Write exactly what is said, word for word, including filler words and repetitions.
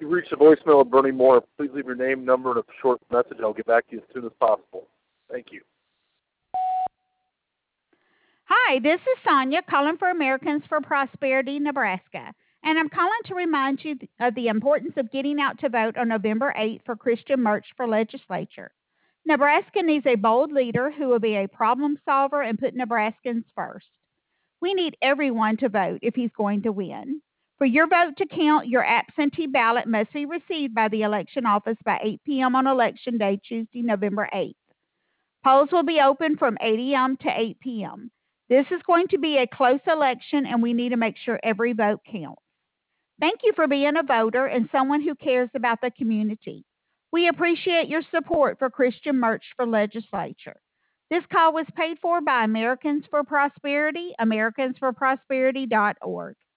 You've reached the voicemail of Bernie Moore. Please leave your name, number, and a short message. I'll get back to you as soon as possible. Thank you. Hi, this is Sonia calling for Americans for Prosperity, Nebraska. And I'm calling to remind you of the importance of getting out to vote on November eighth for Christian Merch for legislature. Nebraska needs a bold leader who will be a problem solver and put Nebraskans first. We need everyone to vote if he's going to win. For your vote to count, your absentee ballot must be received by the election office by eight p.m. on Election Day, Tuesday, November eighth. Polls will be open from eight a.m. to eight p.m. This is going to be a close election, and we need to make sure every vote counts. Thank you for being a voter and someone who cares about the community. We appreciate your support for Christian Merch for legislature. This call was paid for by Americans for Prosperity, americans for prosperity dot org.